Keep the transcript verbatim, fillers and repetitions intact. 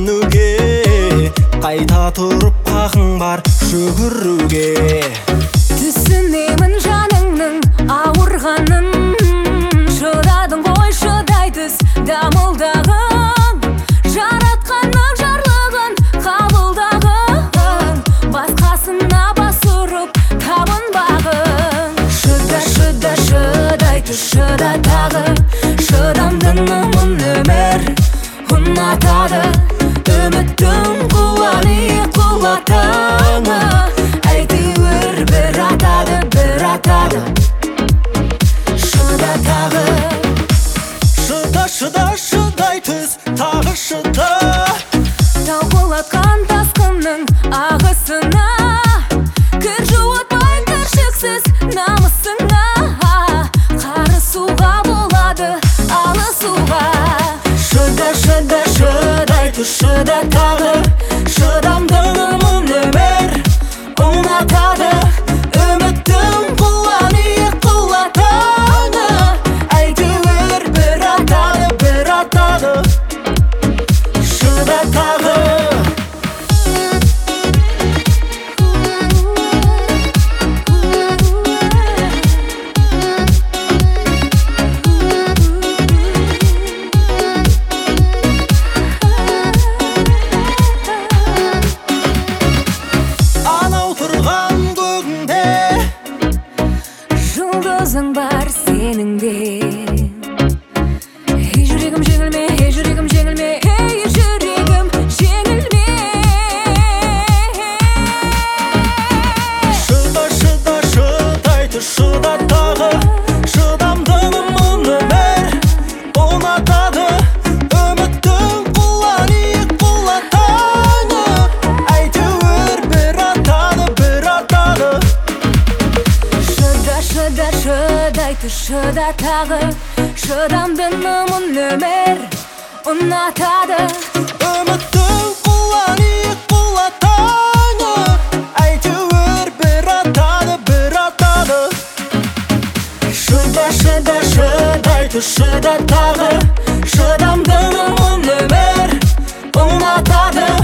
түсінуге, қайта тұрып қақың бар жүгіруге. Түсінемін жаныңның ауырғанын, шыдадың ғой шыдай түс дамылдағын, жаратқанның жарлығын қабылдағын, басқасына бас ұрып табынбағын. Шыда, шыда, шыдай түс, шыда тағы, шыдамдының өмір ұнатады, үміттің қуаны құлатаны, әйтеуір бір атады, бір атады. Шыда тағы, Шыда, шыда, шыдай түс, тағы шыда. тауқылатқан тасқынның ағысына, кір жуытпай кіршіксіз намысыңа, қарысуға болады алысуға. Шыда, шыда, шыдай түс, шыда тағы, шыдамдының өмір ұнатады, үміттің қуаны құлатады, әйтеуір бір атады, бір атады. Шыда тағы, Анау тұрған көгіңде жұлдызың бар сенің де. Ей жүрегім жеңілме, ей жүрегім жеңілме, ей жүрегім жеңілме. Шыда, шыда, шыдай түс, шыда тағы, шыдамдының өмір ұнатады, үміттің қуаны құлатады, әйтеуір бір атады, бір атады. Шыда, шыда, шыдай түс, шыда тағы, шыдамдының өмір ұнатады, Үміттің қуаны құлатады, әйтеуір бір атады, бір атады. Шыда, шыда, шыдай түс, шыда тағы, шыдамдының өмір ұнатады.